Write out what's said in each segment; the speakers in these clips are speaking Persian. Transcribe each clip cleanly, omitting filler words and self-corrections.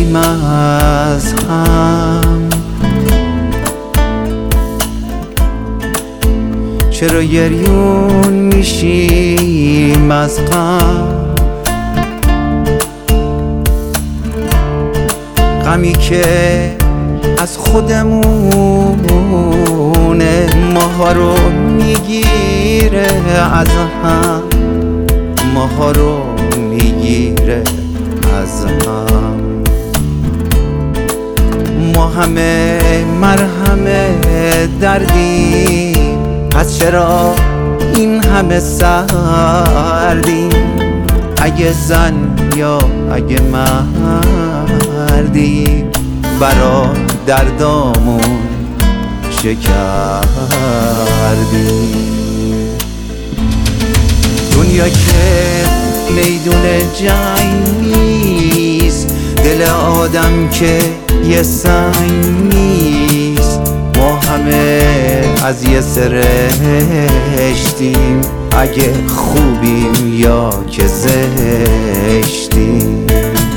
میشیم از هم؟ چرا گریون میشیم از غم؟ غمی که از خودمونه ماها رو میگیره از هم، ماها رو میگیره از هم. ما همه مرهم دردیم، پس چرا این همه سردیم؟ اگه زن یا اگه مردیم برا دردامون چه کردیم؟ دنیا که میدون جنگ نیست، دل آدم که یه سنگ نیست. ما همه از یه سرشتیم، اگه خوبیم یا که زشتیم.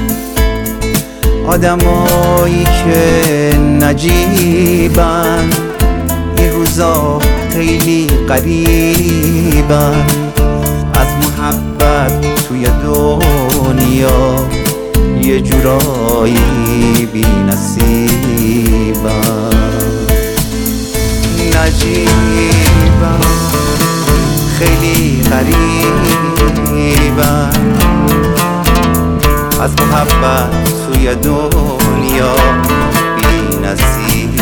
آدمایی که نجیبن این روزا خیلی غریبن، از محبت توی دنیا یه جورایی بی نصیبن. نجیبن خیلی غریبن، از محبت توی دنیا بی نصیبن.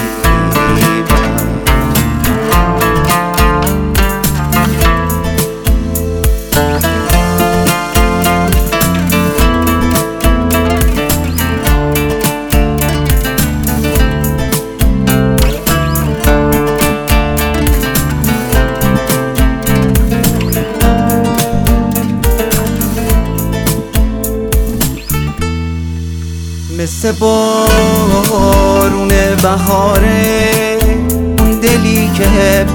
مثل بارون بهاره، اون دلی که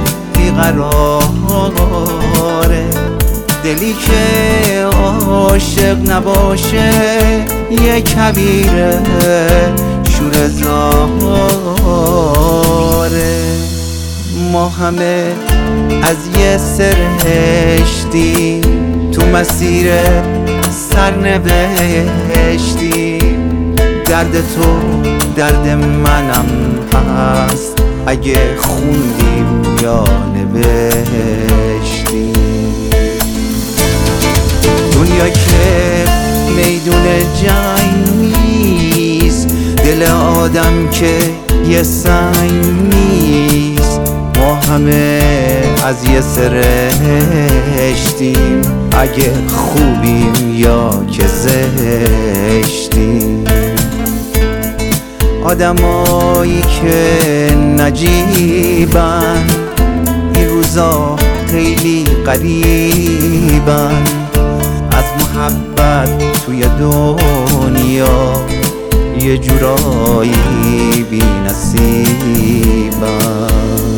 بیقراره، دلی که عاشق نباشه یه کبیره شور زاره. ما همه از یه سرشتی تو مسیر سرنوشتی. درد تو درد منم هست، اگه خوندیم یا نوشتیم. دنیا که میدون جنگ نیست، دل آدم که یه سنگ نیست. ما همه از یه سرشتیم، اگه خوبیم یا که زشتیم. آدمایی که نجیبن این روزا خیلی غریبن، از محبت توی دنیا یه جورایی بی نصیبن.